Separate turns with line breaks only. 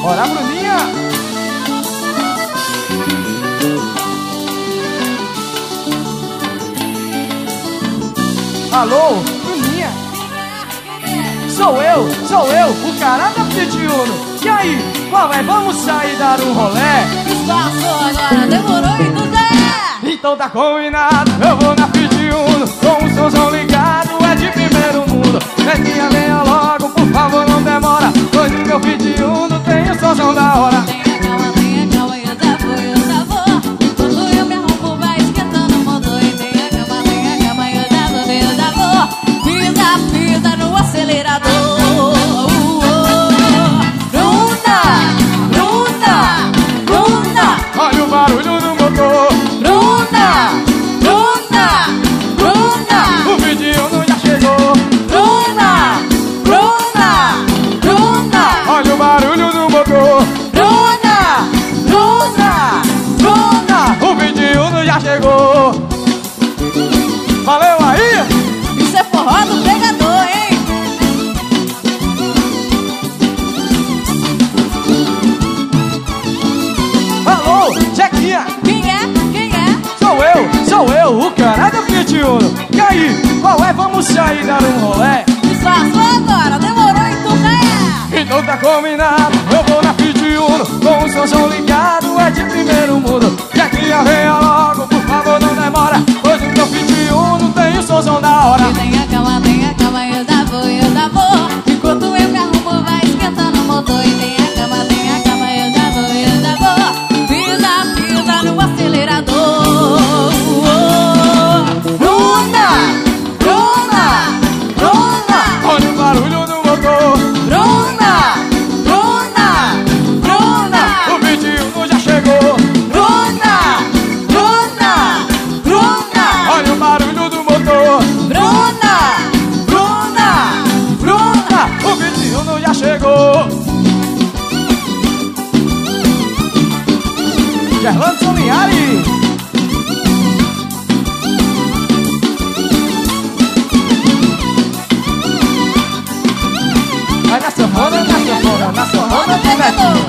Bora, Bruninha! Alô, Bruninha? Sou eu, o cara da Pitiuno. E aí, qual é? Vamos sair dar um rolé?
Passou agora, demorou e não der.
Então tá combinado, eu vou na Pitiuno, com o somzão ligado, é de primeiro mundo. Netinha, venha logo, por favor, não demora, pois no meu Pitiuno tem o somzão da hora.
Tenha calma, eu já vou. Quando eu me arrumo, vai esquentando o motor. E tenha calma, eu já vou. Pisa no acelerador.
Olha o barulho do motor. O Pitiuno já chegou. Olha o barulho do motor. O Pitiuno já chegou. Valeu aí!
Isso é forró do pegador, hein?
Alô, Jequinha!
Quem é?
Sou eu, o cara da Pitiuno. E aí, qual é? Vamos sair dar um rolé?
Passou agora, demorou e tu já é.
Então tá combinado, eu vou na Pitiuno, com o somzão ligado, é de primeiro mundo. Jequinha, venha logo, por favor, não demora, pois no meu Pitiuno tem o somzão da hora.
E tenha calma, eu já vou. Enquanto eu me arrumo, vai esquentando o motor. E tenha calma, eu já vou. Pisa no acelerador.
Olha o barulho do motor. O Pitiuno já chegou. Olha o barulho do motor. O Pitiuno já chegou. Gerlando Linhares. Vai na sanfona,
Forró do pegador.